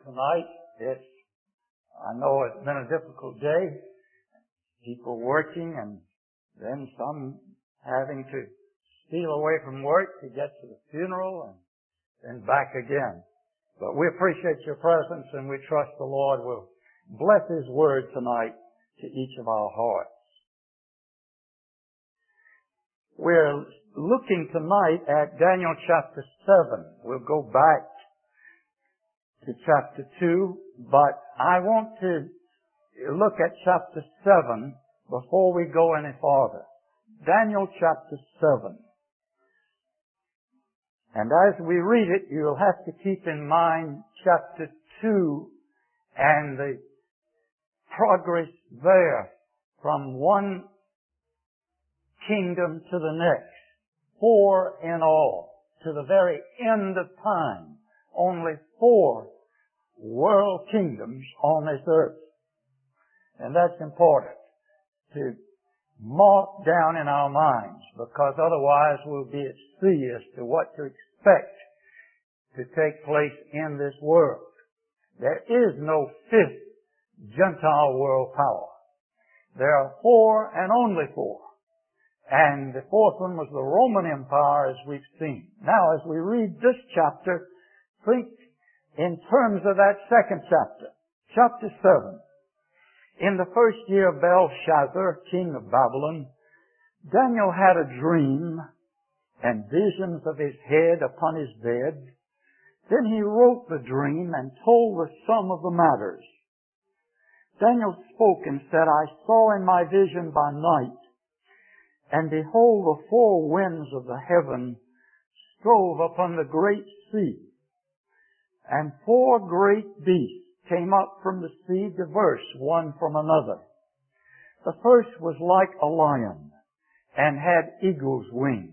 tonight. I know it's been a difficult day. People working and then some having to steal away from work to get to the funeral and then back again. But we appreciate your presence and we trust the Lord will bless His Word tonight to each of our hearts. We're looking tonight at Daniel chapter 7. We'll go back to chapter 2, but I want to look at chapter 7 before we go any farther. Daniel chapter 7. And as we read it, you'll have to keep in mind chapter 2 and the progress there from one kingdom to the next. 4 in all. To the very end of time. Only 4 world kingdoms on this earth. And that's important to mark down in our minds, because otherwise we'll be at sea as to what to expect to take place in this world. There is no 5th Gentile world power. There are 4 and only 4. And the 4th one was the Roman Empire, as we've seen. Now, as we read this chapter, think in terms of that second chapter, chapter 7. In the first year of Belshazzar, king of Babylon, Daniel had a dream and visions of his head upon his bed. Then he wrote the dream and told the sum of the matters. Daniel spoke and said, I saw in my vision by night, and behold, the 4 winds of the heaven strove upon the great sea, and 4 great beasts came up from the sea, diverse one from another. The first was like a lion, and had eagle's wings.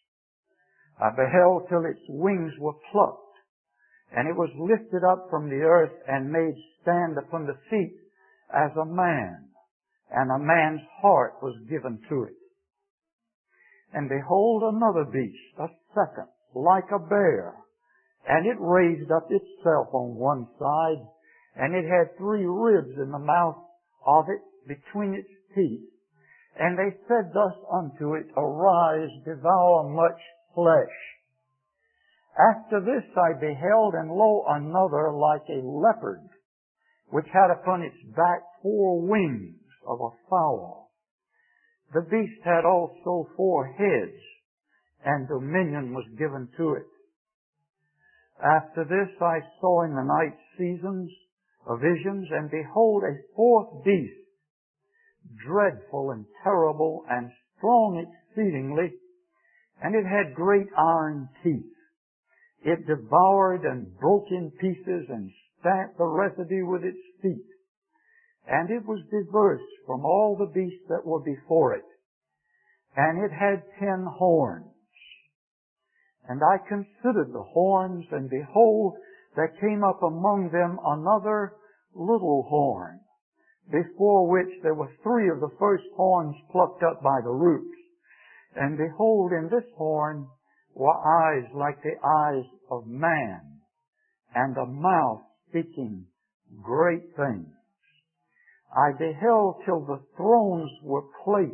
I beheld till its wings were plucked, and it was lifted up from the earth, and made stand upon the feet as a man, and a man's heart was given to it. And behold, another beast, a second, like a bear, and it raised up itself on one side, and it had 3 ribs in the mouth of it between its teeth. And they said thus unto it, Arise, devour much flesh. After this I beheld, and lo, another like a leopard, which had upon its back 4 wings of a fowl. The beast had also 4 heads, and dominion was given to it. After this I saw in the night seasons visions, and behold, a 4th beast, dreadful and terrible and strong exceedingly, and it had great iron teeth. It devoured and broke in pieces and stamped the residue with its feet. And it was diverse from all the beasts that were before it. And it had 10 horns. And I considered the horns, and behold, there came up among them another little horn, before which there were 3 of the first horns plucked up by the roots. And behold, in this horn were eyes like the eyes of man, and a mouth speaking great things. I beheld till the thrones were placed,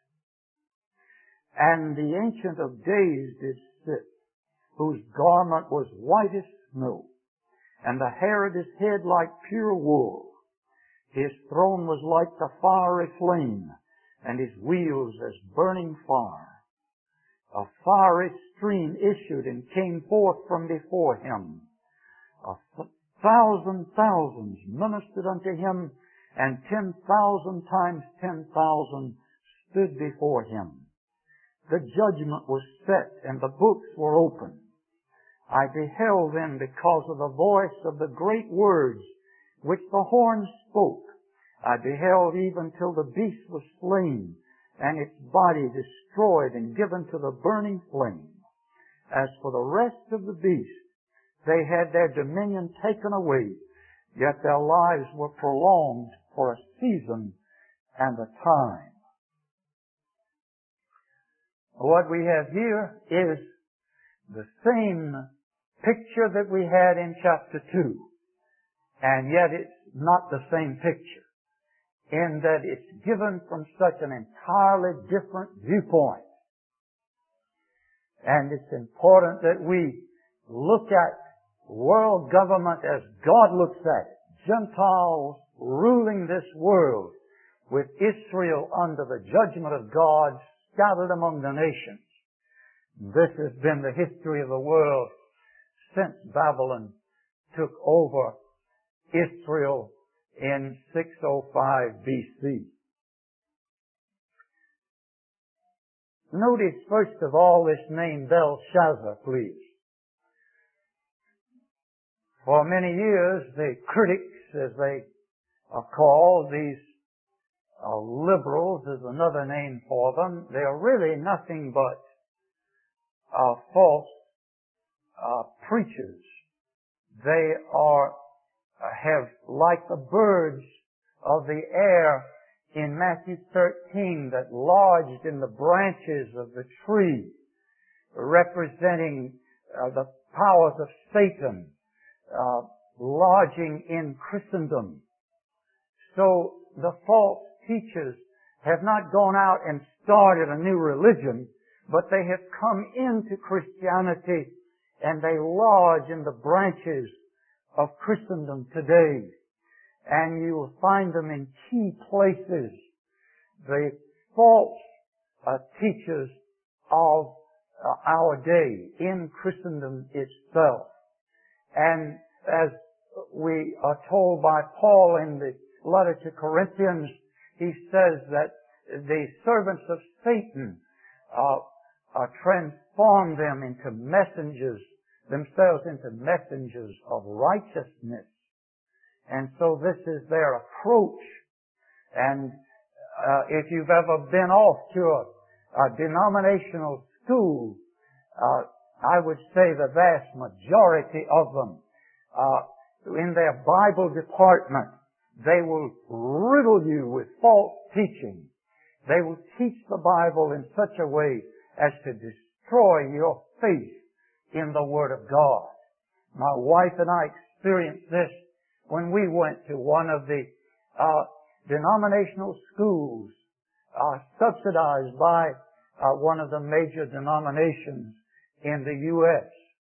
and the Ancient of Days did sit, whose garment was white as snow, and the hair of his head like pure wool. His throne was like the fiery flame, and his wheels as burning fire. A fiery stream issued and came forth from before him. 1,000 thousands ministered unto him, and 10,000 times 10,000 stood before him. The judgment was set, and the books were opened. I beheld then, because of the voice of the great words which the horn spoke, I beheld even till the beast was slain, and its body destroyed and given to the burning flame. As for the rest of the beasts, they had their dominion taken away, yet their lives were prolonged for a season and a time. What we have here is the same picture that we had in chapter 2. And yet it's not the same picture, in that it's given from such an entirely different viewpoint. And it's important that we look at world government as God looks at it. Gentiles ruling this world, with Israel under the judgment of God, scattered among the nations. This has been the history of the world since Babylon took over Israel in 605 BC. Notice first of all this name Belshazzar, please. For many years, the critics, as they are called, these liberals is another name for them. They are really nothing but false preachers. They have, like the birds of the air in Matthew 13, that lodged in the branches of the tree, representing the powers of Satan, lodging in Christendom. So the false teachers have not gone out and started a new religion, but they have come into Christianity and they lodge in the branches of Christendom today. And you will find them in key places. The false teachers of our day in Christendom itself. And as we are told by Paul in the letter to Corinthians, he says that the servants of Satan transform themselves into messengers of righteousness. And so this is their approach. And if you've ever been off to a denominational school, I would say the vast majority of them, in their Bible department, they will riddle you with false teaching. They will teach the Bible in such a way as to destroy your faith in the Word of God. My wife and I experienced this when we went to one of the denominational schools subsidized by one of the major denominations in the U.S.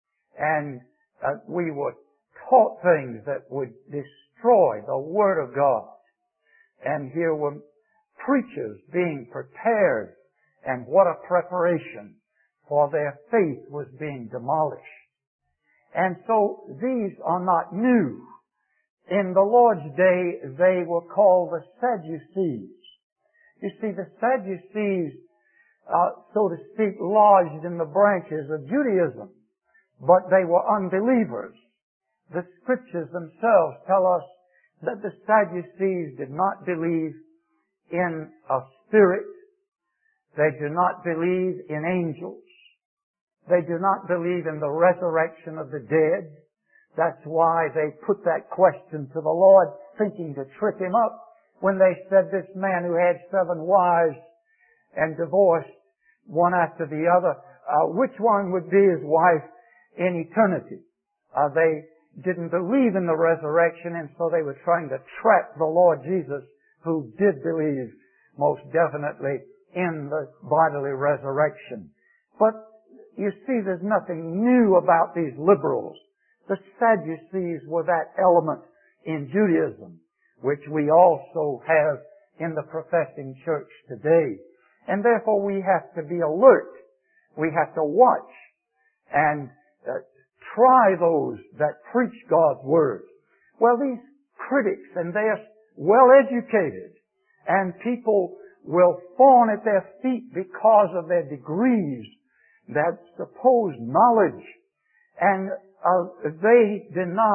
And we were taught things that would destroy the Word of God. And here were preachers being prepared, and what a preparation, for their faith was being demolished. And so these are not new. In the Lord's day, they were called the Sadducees. You see, the Sadducees, so to speak, lodged in the branches of Judaism, but they were unbelievers. The Scriptures themselves tell us that the Sadducees did not believe in a spirit. They do not believe in angels. They do not believe in the resurrection of the dead. That's why they put that question to the Lord, thinking to trip Him up, when they said this man who had 7 wives and divorced one after the other, which one would be his wife in eternity? They didn't believe in the resurrection, and so they were trying to trap the Lord Jesus, who did believe most definitely in the bodily resurrection. But you see, there's nothing new about these liberals. The Sadducees were that element in Judaism, which we also have in the professing church today. And therefore we have to be alert. We have to watch and try those that preach God's Word. Well, these critics, and they are well educated, and people will fawn at their feet because of their degrees, that supposed knowledge. And they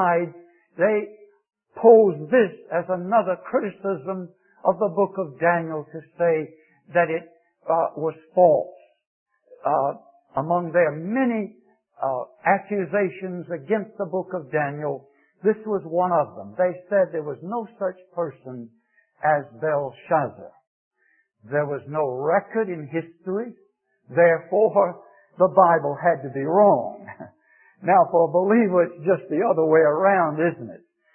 pose this as another criticism of the book of Daniel, to say that it was false. Among their many accusations against the book of Daniel, this was one of them. They said there was no such person as Belshazzar. There was no record in history. Therefore, the Bible had to be wrong. Now, for a believer, it's just the other way around, isn't it?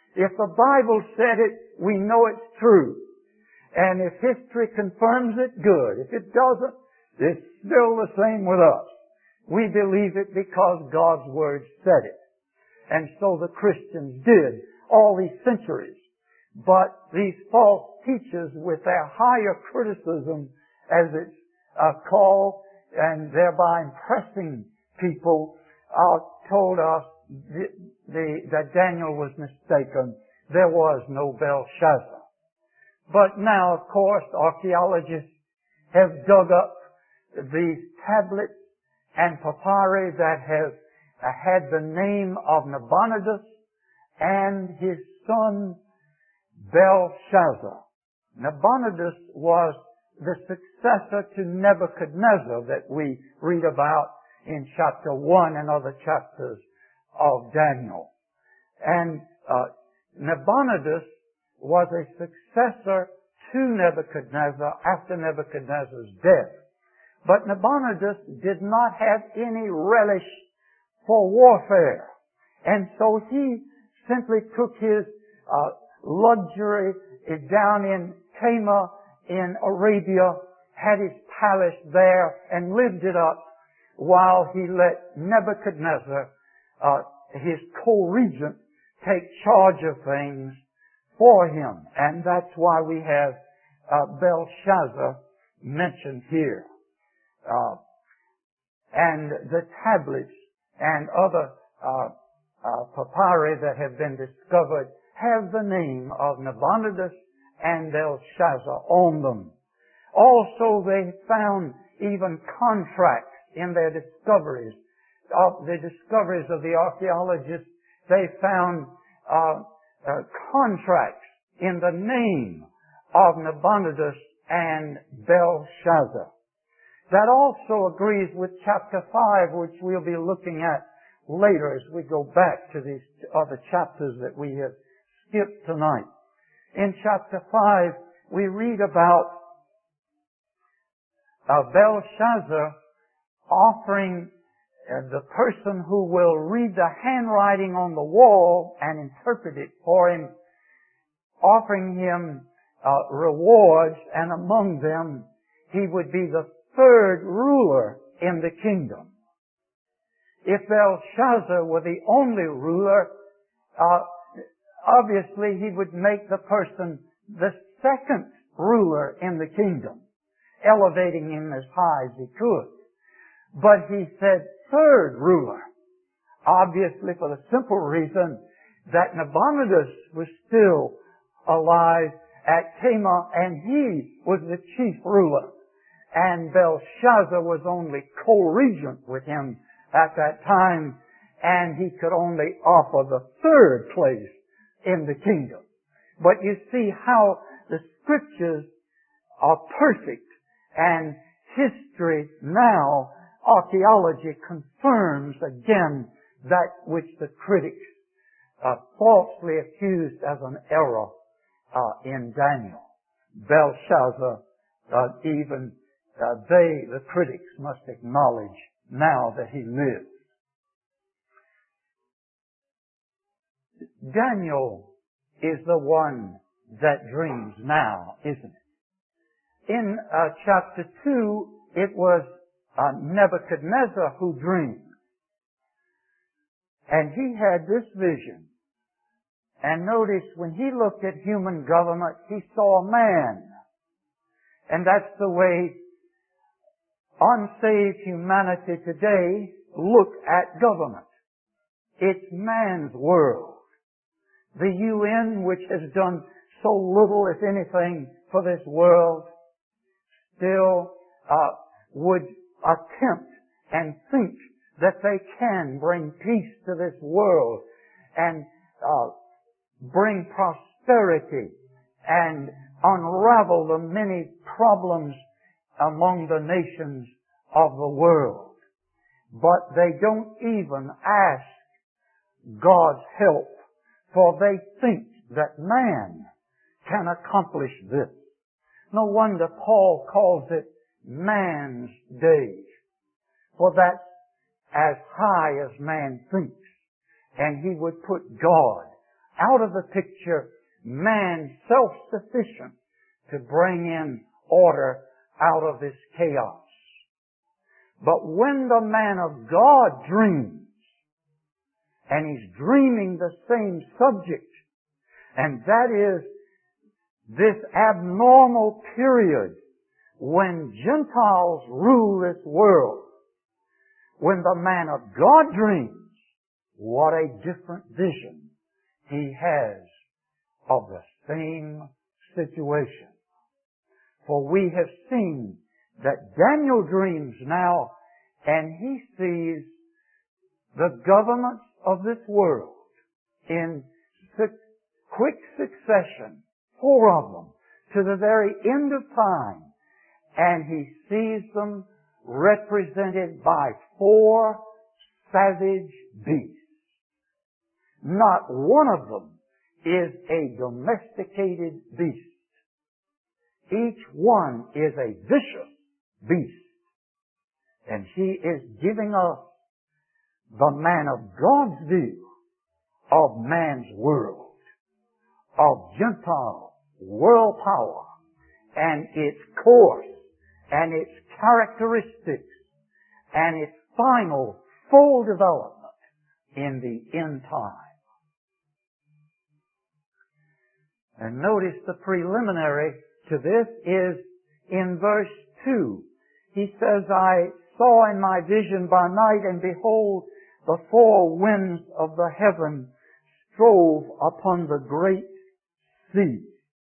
If the Bible said it, we know it's true. And if history confirms it, good. If it doesn't, it's still the same with us. We believe it because God's Word said it. And so the Christians did all these centuries. But these false teachers, with their higher criticism, as it's called, and thereby impressing people, told us that Daniel was mistaken. There was no Belshazzar. But now, of course, archaeologists have dug up these tablets and papyri that have had the name of Nabonidus and his son Belshazzar. Nabonidus was the successor to Nebuchadnezzar that we read about in chapter 1 and other chapters of Daniel. And Nabonidus was a successor to Nebuchadnezzar after Nebuchadnezzar's death. But Nabonidus did not have any relish for warfare. And so he simply took his luxury down in Tema in Arabia, had his palace there, and lived it up while he let Nebuchadnezzar, his co-regent, take charge of things for him. And that's why we have Belshazzar mentioned here. And the tablets and other papyri that have been discovered have the name of Nabonidus and Belshazzar on them. Also, they found even contracts in their discoveries. Of the discoveries of the archaeologists, they found contracts in the name of Nabonidus and Belshazzar. That also agrees with chapter 5, which we'll be looking at later as we go back to these other chapters that we have skipped tonight. In chapter 5, we read about Belshazzar offering the person who will read the handwriting on the wall and interpret it for him, offering him rewards, and among them he would be the third ruler in the kingdom. If Belshazzar were the only ruler, obviously he would make the person the second ruler in the kingdom, elevating him as high as he could. But he said third ruler, obviously for the simple reason that Nabonidus was still alive at Tema and he was the chief ruler. And Belshazzar was only co-regent with him at that time, and he could only offer the third place in the kingdom. But you see how the Scriptures are perfect, and history now, archaeology confirms again that which the critics falsely accused as an error in Daniel. Belshazzar, the critics must acknowledge now that he lives. Daniel is the one that dreams now, isn't it? In chapter 2, it was Nebuchadnezzar who dreamed. And he had this vision. And notice, when he looked at human government, he saw a man. And that's the way unsaved humanity today look at government. It's man's world. The UN, which has done so little, if anything, for this world, still would attempt and think that they can bring peace to this world and bring prosperity and unravel the many problems among the nations of the world. But they don't even ask God's help, for they think that man can accomplish this. No wonder Paul calls it man's day, for that's as high as man thinks, and he would put God out of the picture man self-sufficient to bring in order out of this chaos. But when the man of God dreams, and he's dreaming the same subject, and that is this abnormal period when Gentiles rule this world, when the man of God dreams, what a different vision he has of the same situation. For we have seen that Daniel dreams now, and he sees the governments of this world in quick succession, 4 of them, to the very end of time, and he sees them represented by 4 savage beasts. Not one of them is a domesticated beast. Each one is a vicious beast. And he is giving us the man of God's view of man's world, of Gentile world power, and its course, and its characteristics, and its final full development in the end time. And notice the preliminary to this is in verse 2. He says, I saw in my vision by night, and behold, the 4 winds of the heaven strove upon the great sea.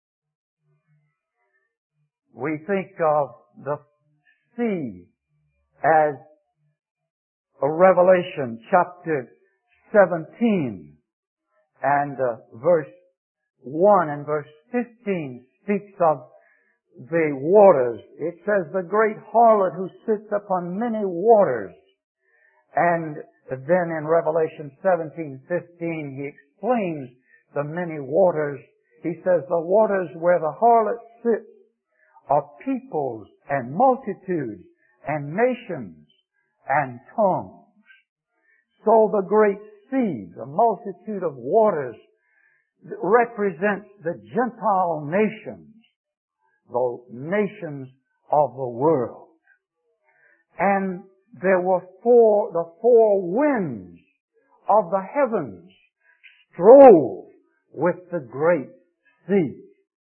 We think of the sea as a Revelation chapter 17 and verse 1 and verse 15 speaks of the waters. It says, the great harlot who sits upon many waters. And then in Revelation 17:15 he explains the many waters. He says, the waters where the harlot sits are peoples and multitudes and nations and tongues. So the great sea, the multitude of waters, represents the Gentile nations, the nations of the world. And there were the 4 winds of the heavens strove with the great sea.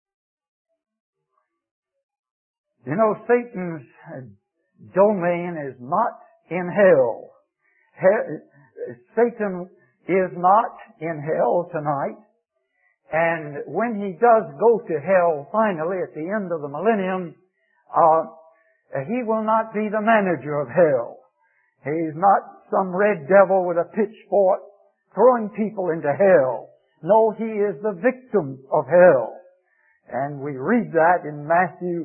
You know, Satan's domain is not in hell. Satan is not in hell tonight. And when he does go to hell finally at the end of the millennium, he will not be the manager of hell. He's not some red devil with a pitchfork throwing people into hell. No, he is the victim of hell. And we read that in Matthew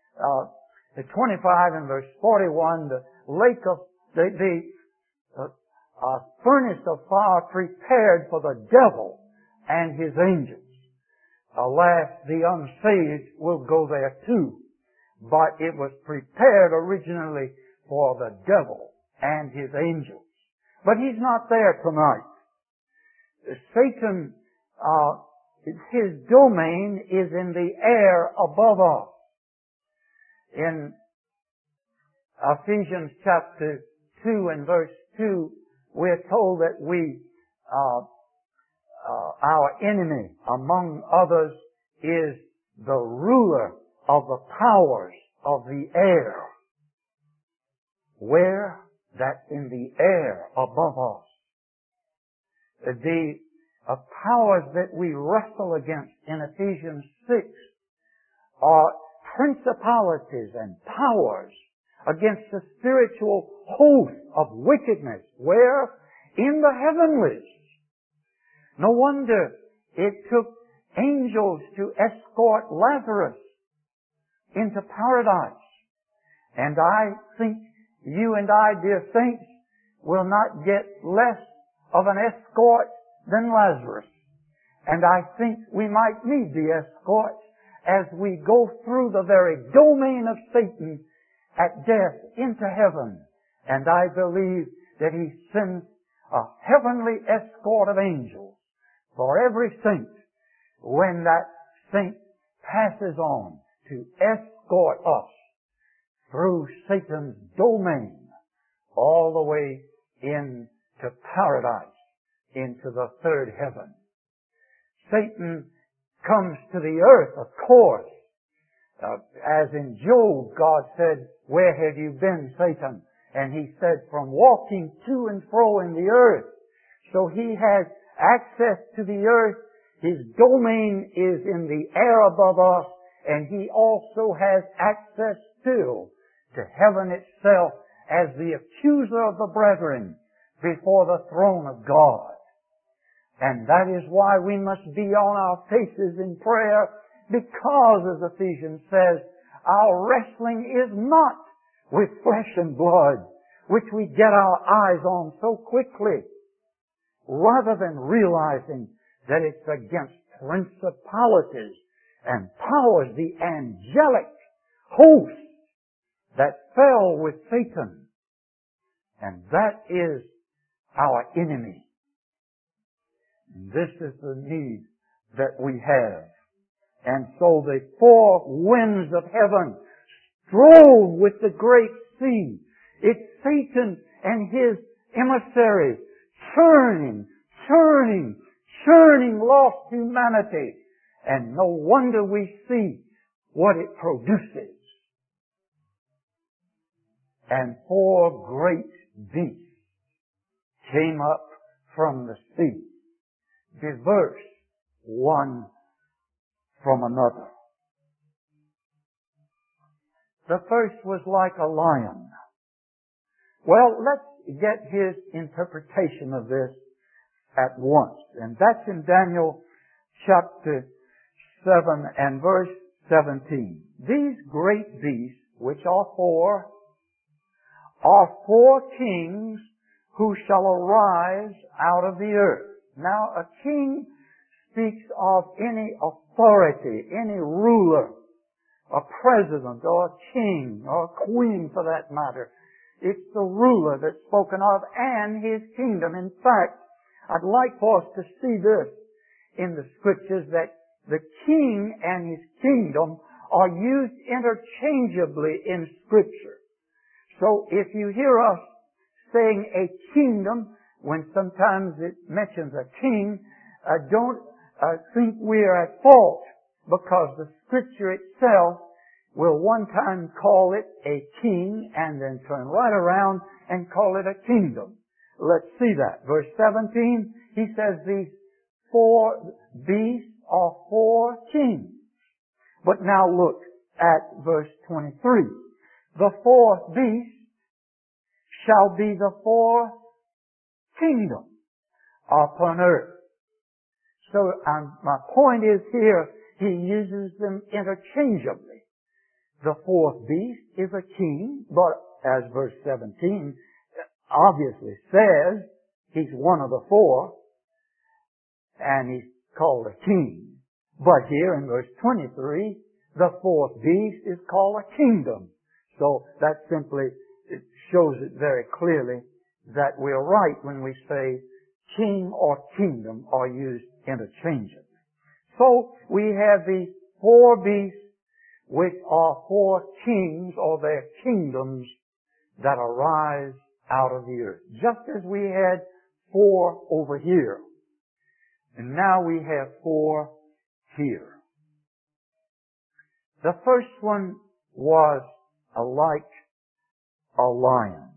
25 and verse 41, the lake of the furnace of fire prepared for the devil and his angels. Alas, the unsaved will go there too. But it was prepared originally for the devil and his angels. But he's not there tonight. Satan, his domain is in the air above us. In Ephesians chapter 2 and verse 2, we're told that our enemy, among others, is the ruler of the powers of the air. Where? That's in the air above us. The powers that we wrestle against in Ephesians 6 are principalities and powers against the spiritual host of wickedness. Where? In the heavenlies. No wonder it took angels to escort Lazarus into paradise. And I think you and I, dear saints, will not get less of an escort than Lazarus. And I think we might need the escort as we go through the very domain of Satan at death into heaven. And I believe that he sends a heavenly escort of angels for every saint when that saint passes on to escort us through Satan's domain all the way into paradise, into the third heaven. Satan comes to the earth, of course. As in Job, God said, "Where have you been, Satan?" And he said, "From walking to and fro in the earth." So he has access to the earth. His domain is in the air above us, and he also has access still to heaven itself as the accuser of the brethren before the throne of God. And that is why we must be on our faces in prayer, because, as Ephesians says, our wrestling is not with flesh and blood, which we get our eyes on so quickly, rather than realizing that it's against principalities and powers, the angelic host that fell with Satan. And that is our enemy. And this is the need that we have. And so the four winds of heaven strove with the great sea. It's Satan and his emissaries churning lost humanity. And no wonder we see what it produces. And four great beasts came up from the sea, diverse one from another. The first was like a lion. Well, let's get his interpretation of this at once. And that's in Daniel chapter 7 and verse 17. These great beasts, which are four kings who shall arise out of the earth. Now, a king speaks of any authority, any ruler, a president or a king or a queen for that matter. It's the ruler that's spoken of and his kingdom. In fact, I'd like for us to see this in the Scriptures, that the king and his kingdom are used interchangeably in Scripture. So if you hear us saying a kingdom, when sometimes it mentions a king, don't think we're at fault, because the Scripture itself will one time call it a king and then turn right around and call it a kingdom. Let's see that. Verse 17, he says these four beasts are four kings. But now look at verse 23. The fourth beast shall be the fourth kingdom upon earth. So my point is here, he uses them interchangeably. The fourth beast is a king, but as verse 17 obviously says, he's one of the four, and he's called a king. But here in verse 23, the fourth beast is called a kingdom. So that simply shows it very clearly that we're right when we say king or kingdom are used interchangeably. So we have these four beasts, which are four kings or their kingdoms that arise out of the earth. Just as we had four over here. And now we have four here. The first one was like a lion.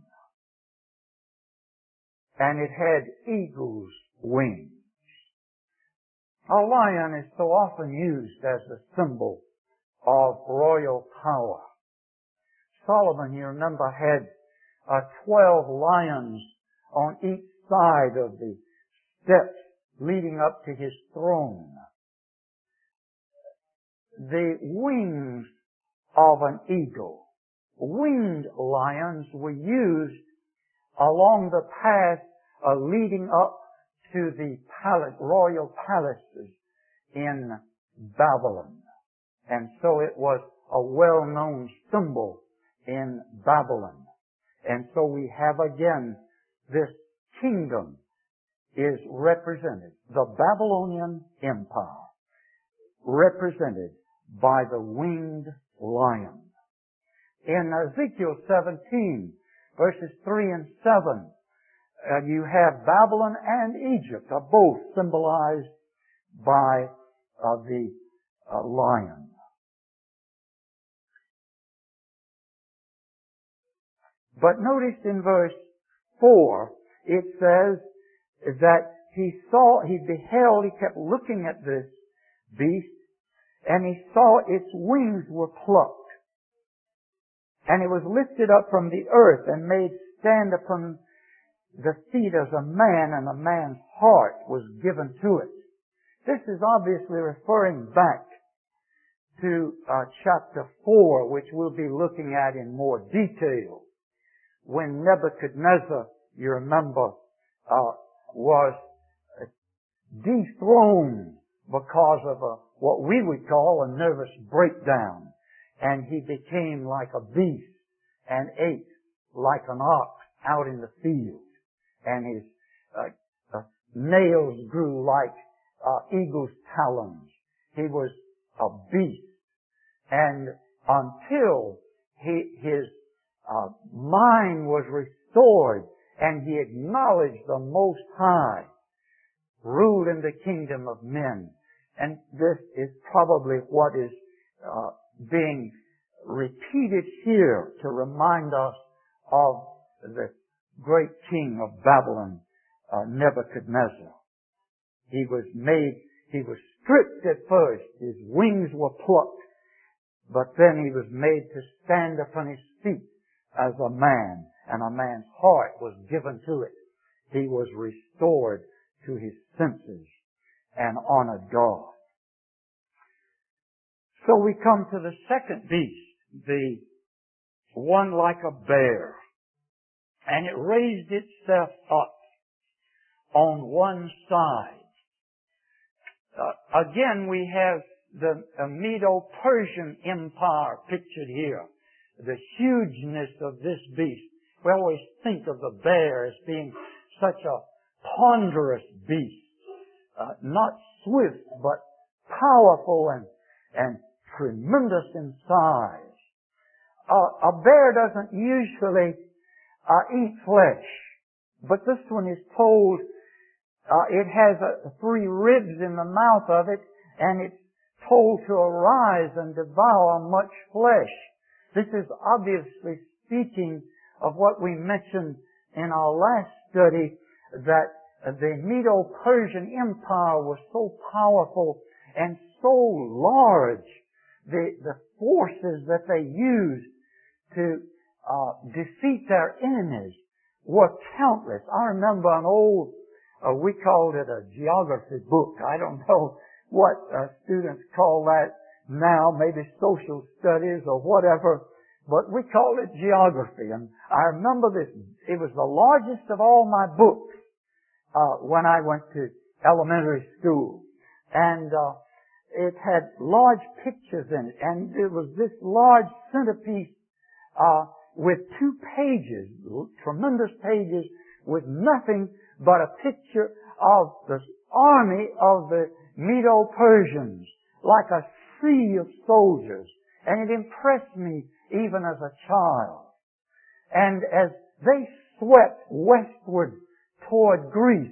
And it had eagle's wings. A lion is so often used as a symbol of royal power. Solomon, you remember, had 12 lions on each side of the steps leading up to his throne. The wings of an eagle, winged lions, were used along the path leading up to the royal palaces in Babylon. And so it was a well-known symbol in Babylon. And so we have again this kingdom is represented, the Babylonian Empire, represented by the winged lion. In Ezekiel 17, verses 3 and 7, you have Babylon and Egypt are both symbolized by the lion. But notice in verse 4, it says that he beheld, he kept looking at this beast, and he saw its wings were plucked. And it was lifted up from the earth and made stand upon the feet as a man, and a man's heart was given to it. This is obviously referring back to chapter 4, which we'll be looking at in more detail, when Nebuchadnezzar, you remember, was dethroned because of what we would call a nervous breakdown. And he became like a beast and ate like an ox out in the field. And his nails grew like eagle's talons. He was a beast. And until his mind was restored and he acknowledged the Most High ruled in the kingdom of men. And this is probably what is being repeated here to remind us of the great king of Babylon, Nebuchadnezzar. He was stripped at first. His wings were plucked. But then he was made to stand upon his feet as a man, and a man's heart was given to it. He was restored to his senses and honored God. So we come to the second beast, the one like a bear. And it raised itself up on one side. Again, we have the Medo-Persian Empire pictured here. The hugeness of this beast. We always think of the bear as being such a ponderous beast. Not swift, but powerful and tremendous in size. A bear doesn't usually eat flesh, but this one is told it has 3 ribs in the mouth of it, and it's told to arise and devour much flesh. This is obviously speaking of what we mentioned in our last study, that the Medo-Persian Empire was so powerful and so large. The forces that they used to defeat their enemies were countless. I remember an old, we called it a geography book. I don't know what students call that now, maybe social studies or whatever, but we called it geography. And I remember this, it was the largest of all my books when I went to elementary school. And it had large pictures in it, and it was this large centerpiece with 2 pages, tremendous pages, with nothing but a picture of the army of the Medo-Persians, like a sea of soldiers. And it impressed me even as a child. And as they swept westward toward Greece,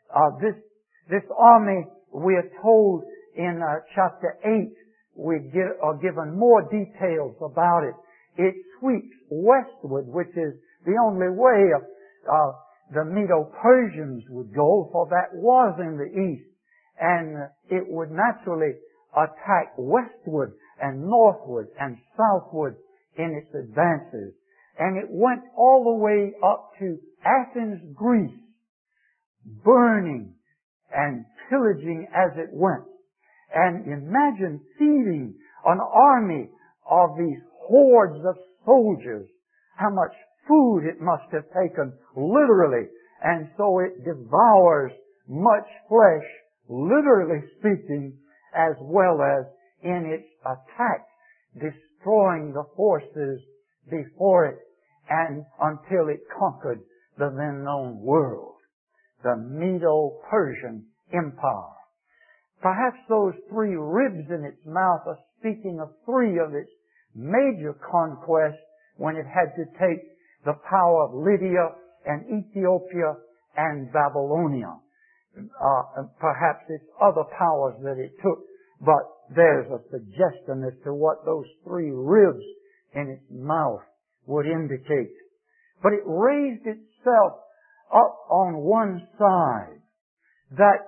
this army, we are told in chapter 8, we are given more details about it. It sweeps westward, which is the only way the Medo-Persians would go, for that was in the east. And it would naturally attack westward and northward and southward in its advances. And it went all the way up to Athens, Greece, burning and pillaging as it went. And imagine feeding an army of these hordes of soldiers, how much food it must have taken, literally. And so it devours much flesh, literally speaking, as well as in its attack, destroying the forces before it, and until it conquered the then known world. the Medo-Persian Empire. Perhaps those three ribs in its mouth are speaking of three of its major conquests when it had to take the power of Lydia and Ethiopia and Babylonia. Perhaps it's other powers that it took, but there's a suggestion as to what those three ribs in its mouth would indicate. But it raised itself up on one side that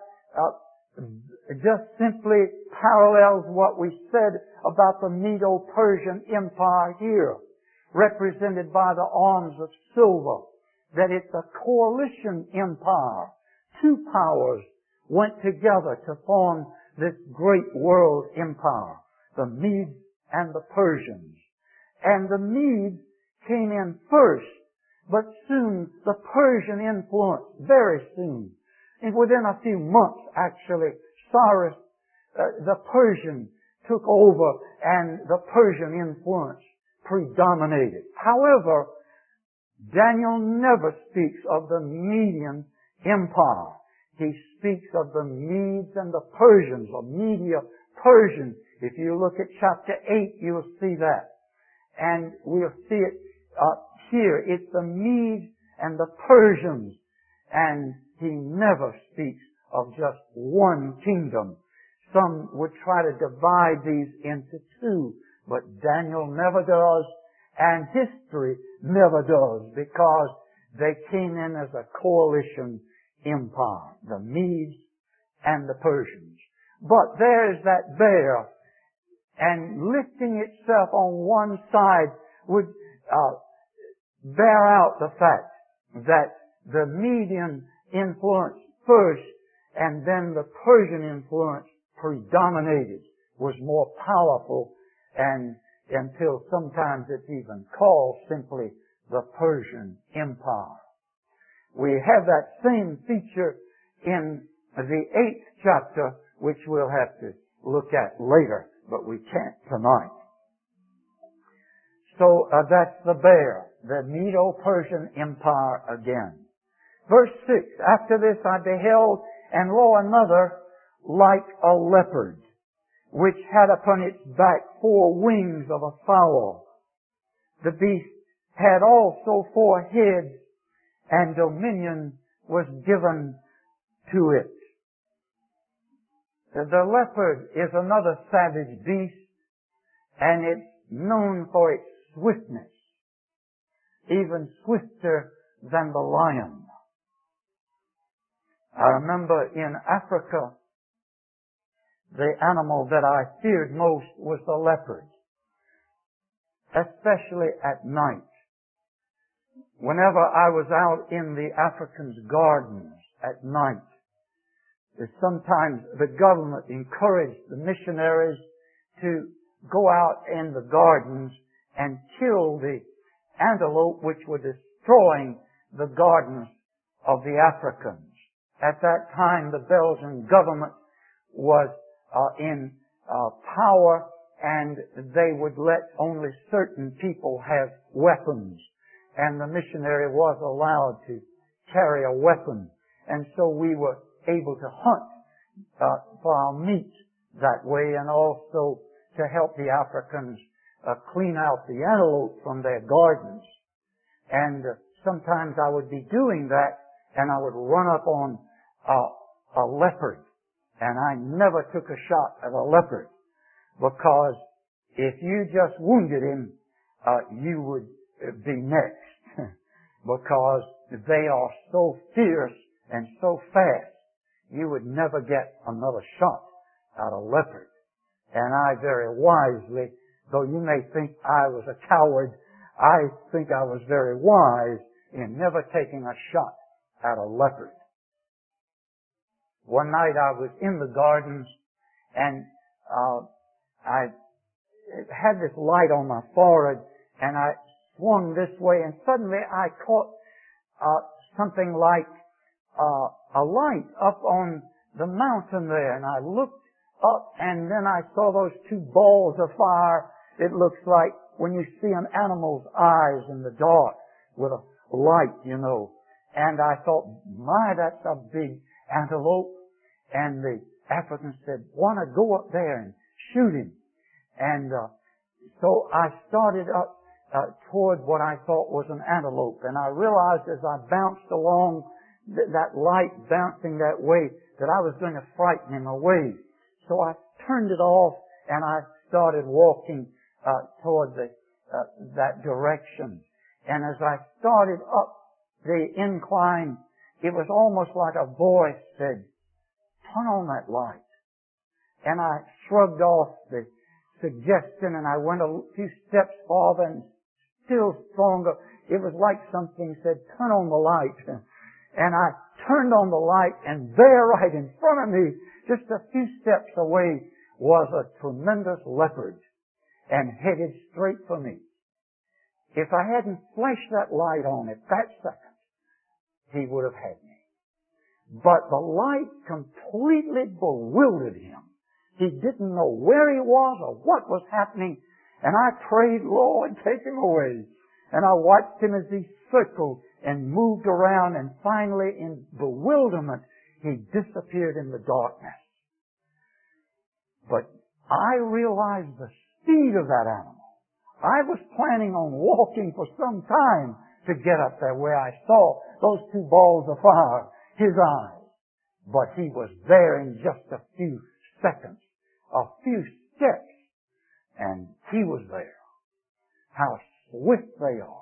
just simply parallels what we said about the Medo-Persian Empire here, represented by the arms of silver, that it's a coalition empire. Two powers went together to form this great world empire, the Medes and the Persians. And the Medes came in first, but soon the Persian influence, very soon, and within a few months actually, Cyrus, the Persian, took over and the Persian influence predominated. However, Daniel never speaks of the Median Empire. He speaks of the Medes and the Persians, or Media Persian. If you look at chapter 8, you'll see that. And we'll see it here. It's the Medes and the Persians. And he never speaks of just one kingdom. Some would try to divide these into two, but Daniel never does, and history never does, because they came in as a coalition empire, the Medes and the Persians. But there's that bear, and lifting itself on one side would bear out the fact that the Median influence first, and then the Persian influence predominated, was more powerful, and until sometimes it's even called simply the Persian Empire. We have that same feature in the 8th chapter, which we'll have to look at later, but we can't tonight. So that's the bear, the Medo-Persian Empire again. Verse 6, after this I beheld, and lo, another like a leopard, which had upon its back 4 wings of a fowl. The beast had also 4 heads, and dominion was given to it. The leopard is another savage beast, and it's known for its swiftness, even swifter than the lion. I remember in Africa, the animal that I feared most was the leopard, especially at night. Whenever I was out in the Africans' gardens at night, sometimes the government encouraged the missionaries to go out in the gardens and kill the antelope which were destroying the gardens of the Africans. At that time, the Belgian government was in power, and they would let only certain people have weapons. And the missionary was allowed to carry a weapon. And so we were able to hunt for our meat that way, and also to help the Africans clean out the antelope from their gardens. And sometimes I would be doing that, and I would run up on a leopard. And I never took a shot at a leopard, because if you just wounded him, you would be next. Because they are so fierce and so fast, you would never get another shot at a leopard. And I very wisely, though you may think I was a coward, I think I was very wise in never taking a shot at a leopard. One night I was in the gardens, and I had this light on my forehead, and I swung this way, and suddenly I caught something like a light up on the mountain there, and I looked up, and then I saw those 2 balls of fire. It looks like when you see an animal's eyes in the dark with a light, you know. And I thought, my, that's a big antelope. And the African said, want to go up there and shoot him. And so I started up toward what I thought was an antelope. And I realized as I bounced along that light bouncing that way that I was going to frighten him away. So I turned it off and I started walking toward that direction. And as I started up the incline, it was almost like a voice said, turn on that light. And I shrugged off the suggestion and I went a few steps farther and still stronger. It was like something said, turn on the light. And I turned on the light and there right in front of me, just a few steps away, was a tremendous leopard and headed straight for me. If I hadn't flashed that light on at that second, he would have had me. But the light completely bewildered him. He didn't know where he was or what was happening. And I prayed, Lord, take him away. And I watched him as he circled and moved around, and finally, in bewilderment, he disappeared in the darkness. But I realized the speed of that animal. I was planning on walking for some time to get up there where I saw those two balls of fire, his eyes. But he was there in just a few seconds, a few steps, and he was there. How swift they are.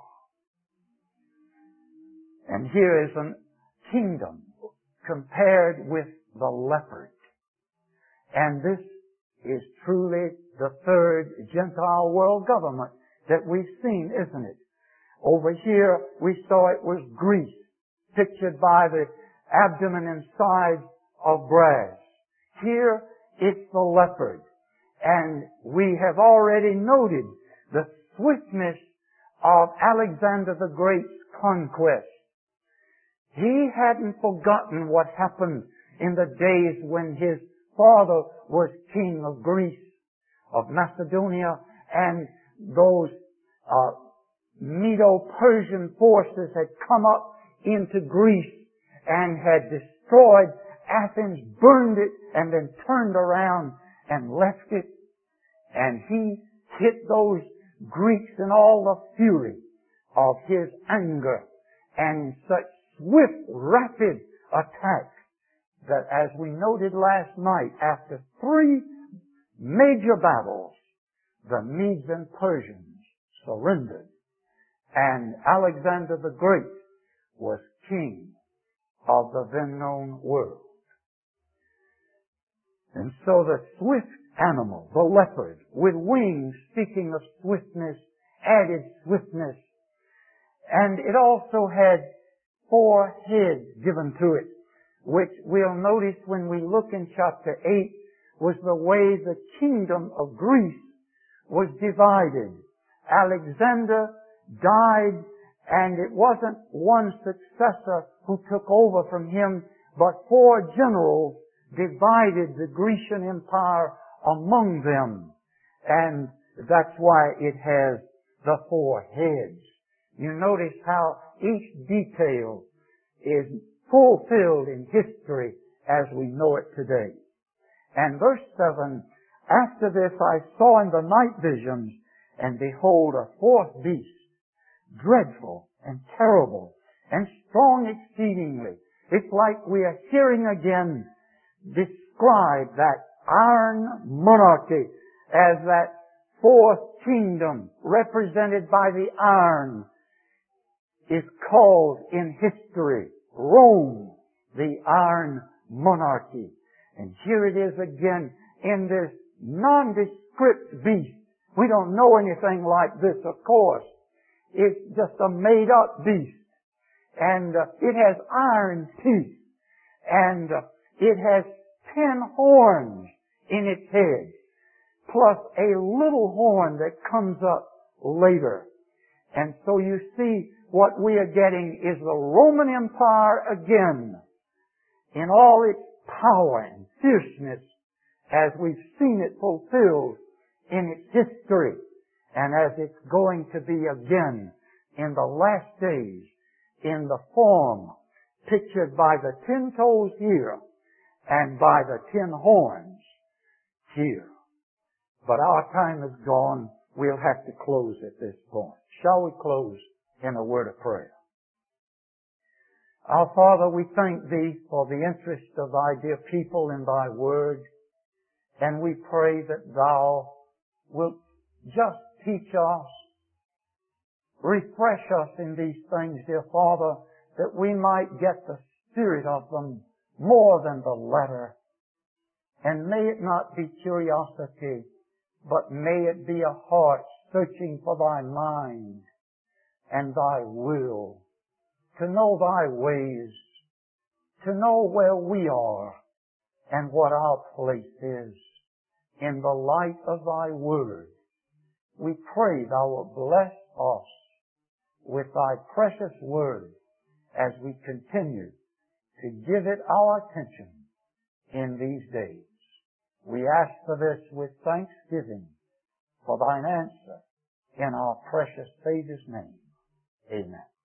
And here is a kingdom compared with the leopard. And this is truly the third Gentile world government that we've seen, isn't it? Over here we saw it was Greece, pictured by the abdomen and sides of brass. Here it's the leopard. And we have already noted the swiftness of Alexander the Great's conquest. He hadn't forgotten what happened in the days when his father was king of Greece, of Macedonia, and those Medo-Persian forces had come up into Greece and had destroyed Athens, burned it, and then turned around and left it. And he hit those Greeks in all the fury of his anger and such swift, rapid attack that, as we noted last night, after 3 major battles, the Medes and Persians surrendered, and Alexander the Great was king of the then known world. And so the swift animal, the leopard, with wings, speaking of swiftness, added swiftness, and it also had 4 heads given to it, which we'll notice when we look in chapter 8 was the way the kingdom of Greece was divided. Alexander died, and it wasn't one successor who took over from him, but 4 generals divided the Grecian Empire among them. And that's why it has the 4 heads. You notice how each detail is fulfilled in history as we know it today. And verse 7, after this I saw in the night visions, and behold, a 4th beast, dreadful and terrible and strong exceedingly. It's like we are hearing again describe that iron monarchy as that 4th kingdom represented by the iron is called in history Rome, the iron monarchy. And here it is again in this nondescript beast. We don't know anything like this, of course. It's just a made-up beast. And it has iron teeth. And it has 10 horns in its head, plus a little horn that comes up later. And so you see, what we are getting is the Roman Empire again, in all its power and fierceness, as we've seen it fulfilled in its history, and as it's going to be again in the last days, in the form pictured by the 10 toes here and by the 10 horns here. But our time is gone. We'll have to close at this point. Shall we close in a word of prayer? Our Father, we thank Thee for the interest of Thy dear people in Thy Word, and we pray that Thou wilt just teach us, refresh us in these things, dear Father, that we might get the spirit of them more than the letter. And may it not be curiosity, but may it be a heart searching for Thy mind and Thy will, to know Thy ways, to know where we are and what our place is in the light of Thy Word. We pray Thou wilt bless us with Thy precious Word as we continue to give it our attention in these days. We ask for this with thanksgiving for Thine answer in our precious Savior's name. Amen.